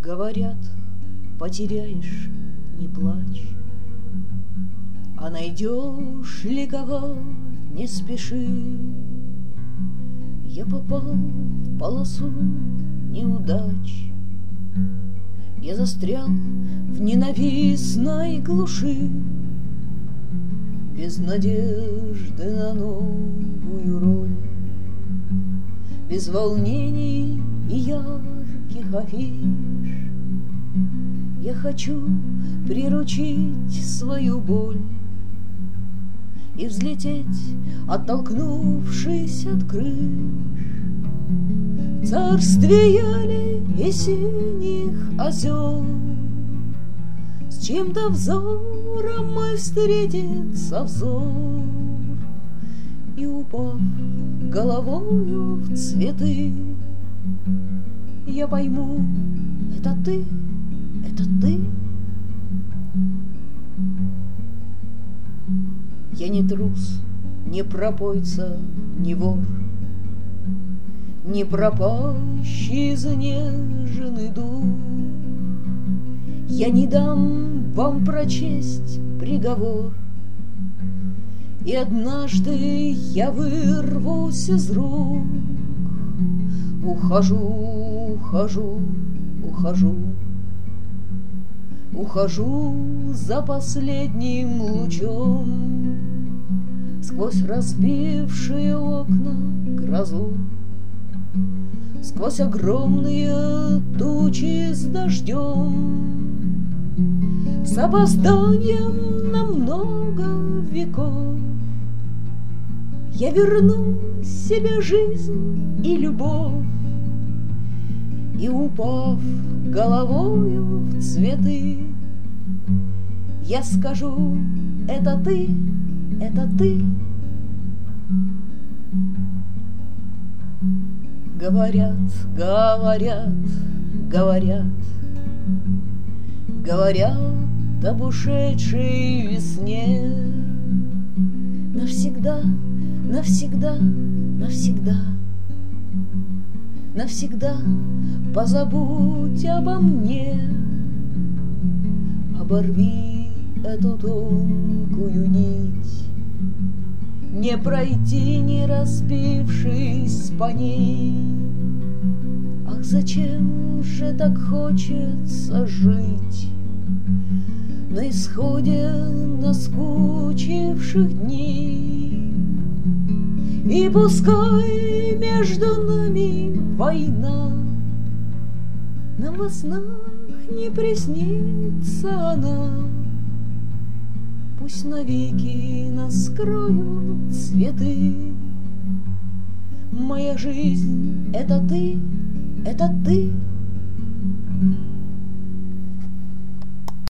Говорят, потеряешь, не плачь, а найдешь ли кого, не спеши. Я попал в полосу неудач, я застрял в ненавистной глуши, без надежды на новую роль, без волнений и ярких афиш. Я хочу приручить свою боль и взлететь, оттолкнувшись от крыш, в царствие ели и синих озер. С чьим-то взором мой встретится взор, и, упав головою в цветы, я пойму, это ты, это ты. Я не трус, не пропойца, не вор, не пропащий изнеженный дух. Я не дам вам прочесть приговор, и однажды я вырвусь из рук. Ухожу, ухожу, ухожу, ухожу за последним лучом, сквозь разбившие окна грозу, сквозь огромные тучи с дождем. С опозданием на много веков я верну себе жизнь и любовь, и, упав головою в цветы, я скажу, это ты, это ты. Говорят, говорят, говорят, говорят об ушедшей весне. Навсегда, навсегда, навсегда, навсегда позабудь обо мне. Оборви эту тонкую нить, не пройти, не разбившись по ней. Ах, зачем же так хочется жить на исходе наскучивших дней? И пускай между нами война, нам во снах не приснится она. Пусть навеки нас скроют цветы. Моя жизнь — это ты, это ты.